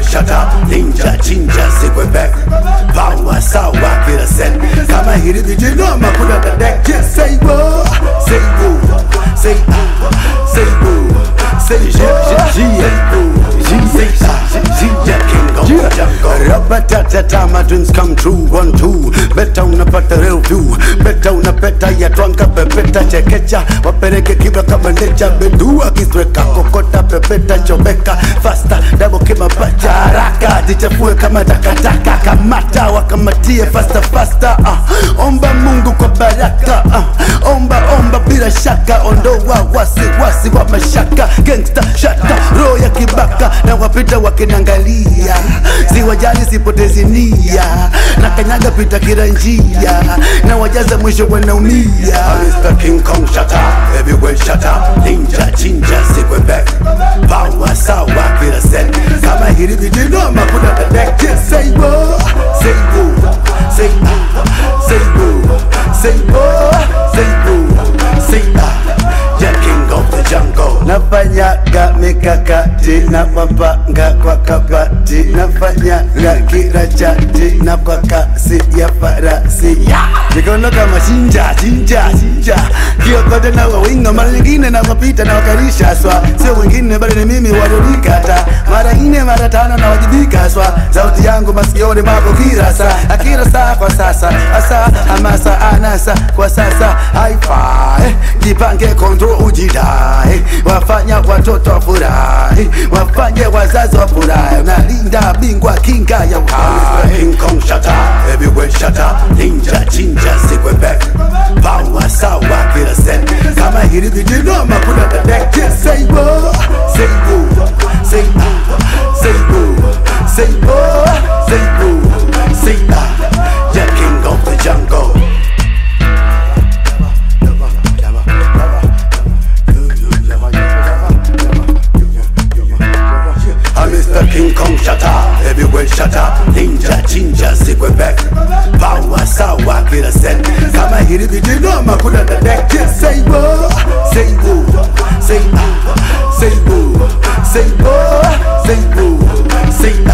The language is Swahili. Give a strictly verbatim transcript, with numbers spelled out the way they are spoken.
shut up, ninja, chinja, sikwe back. Power, sawa, kila set. Kama hili vijinoma kuna the deck. Just say whoa, say woo, say ah, say woo, say yeah, yeah, yeah, say ah, yeah, king of the jungle. Rabatata, my dreams come true, one, two. Beta unapata real view, beta unapeta ya twanga pepeta chekecha. Wapereke kiba kama necha, bedua kisweka kokota pepeta chobeka. Faster, double kima pacha haraka, jichafue kama takataka. Kamata wakamatie faster faster. uh. Omba Mungu kwa baraka. uh. Omba omba bila shaka, ondoa wasi wasi wa mashaka. Gangsta shaka, roho ya kibaka. Na wapita wakinangalia, si wajali sipotezi nia. Na kanyaga pita kila njia, na wajaza mwisho wanaumia. Mister King Kong shut up, everywhere shut up. Ninja, chinja, sikwe back. Power, sawa, kila set. Kama hili vijinoma kuna the deck. Just say whoa, say woo, say ah, say woo, say whoa, say woo, say ah, yeah, king of the jungle. Nafanyaga mikakati na mapanga kwa kabati. Nafanyaga kila chati na kwa kasi ya farasi. Nikono kama chinja, chinja, chinja. Kiokote na wawinga, mara nyingine na wapita na wakarisha swa. Sio wengine bali ni mimi walionikata. Mara ine mara tano na wajibika swa. Sauti yangu masikioni mwako kila saa. Akira saa kwa sasa, asa hamasa anasa kwa sasa. Hi-fi, jipange control ujidai. Wafanya watoto wafurahi, wafanye wazazi wafurahi. Unalinda bingwa kinga ya uhai. King Kong shut up, everywhere shut up. Ninja, chinja, sikwe back. Power, sawa, kila set. Kama hili vijinoma kuna the deck. Just say whoa, say woo, say ah, say woo, say whoa, say woo, say ah, yeah, king of the jungle. Mister King Kong shut up, everywhere shut up. Ninja, chinja, sikwe back. Power, sawa, kila set. Kama hili vijinoma kuna the deck. Just say whoa, say woo, say ah, say woo, say whoa, say woo, say